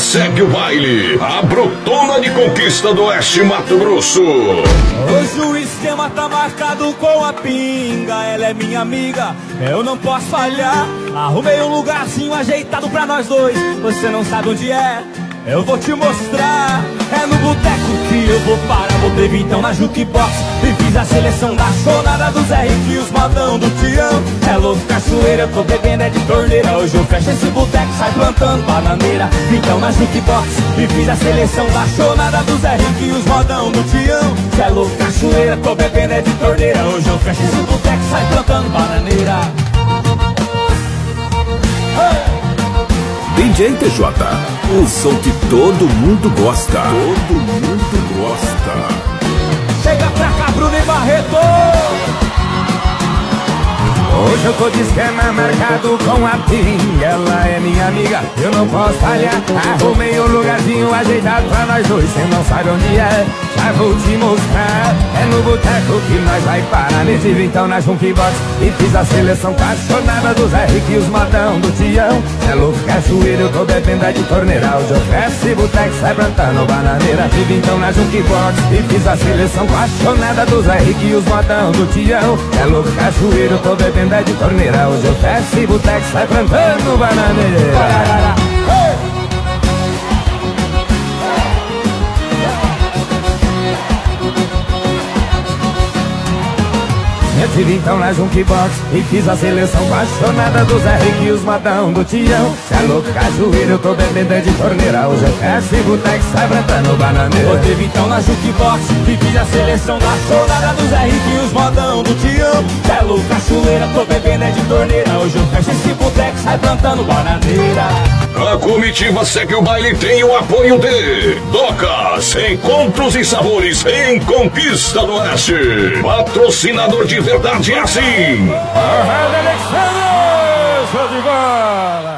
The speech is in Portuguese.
segue o baile. A Brutona de Conquista do Oeste, Mato Grosso. Hoje o esquema tá marcado com a pinga. Ela é minha amiga, eu não posso falhar. Arrumei um lugarzinho ajeitado pra nós dois. Você não sabe onde é, eu vou te mostrar. É no boteco que eu vou parar. Botei então na jukebox e fiz a seleção da chonada do Zé Rico e os modão do Tião. É louco, cachoeira, eu tô bebendo é de torneira. Hoje eu fecho esse boteco, sai plantando bananeira. Então na jukebox e fiz a seleção da chonada do Zé Rico e os modão do Tião. É louco, cachoeira, tô bebendo é de torneira. Hoje eu fecho esse boteco, sai plantando bananeira. DJ TJ, o som que todo mundo gosta. Todo mundo gosta. Chega pra cá, Bruno e Barreto. Hoje eu tô de esquema marcado com a pinga. Ela é minha amiga, eu não posso falhar. Arrumei um lugarzinho ajeitado pra nós dois. Cê não sabe onde é, já vou te mostrar. É no boteco que nós vai parar. Nesse vintão na jukebox e fiz a seleção apaixonada do Zé Rico e os modão do Tião. É louco, cachoeira, eu tô bebendo é de torneira. Hoje eu fecho esse boteco, sai plantando bananeira. Tive então na jukebox e fiz a seleção apaixonada do Zé Rico e os modão do Tião. É louco, cachoeira, eu tô bebendo é de torneira. Hoje eu fecho esse boteco, sai plantando bananeira. Eu tive então na jukebox e fiz a seleção apaixonada do Zé Rico e os modão do Tião. Cê é louco, cajueiro, eu tô bebendo é de torneira. Hoje eu fecho esse boteco, sai plantando bananeira. Eu teve então na jukebox e fiz a seleção da chonada do Zé Rico e os modão do Tião. Cê é louco, cachoeira, tô bebendo é de torneira. Hoje eu fecho esse boteco, sai plantando bananeira. A comitiva segue o baile, tem o apoio de Docas, Encontros e Sabores em Conquista do Oeste. Patrocinador de verdade é assim. Alexandre, show de bola!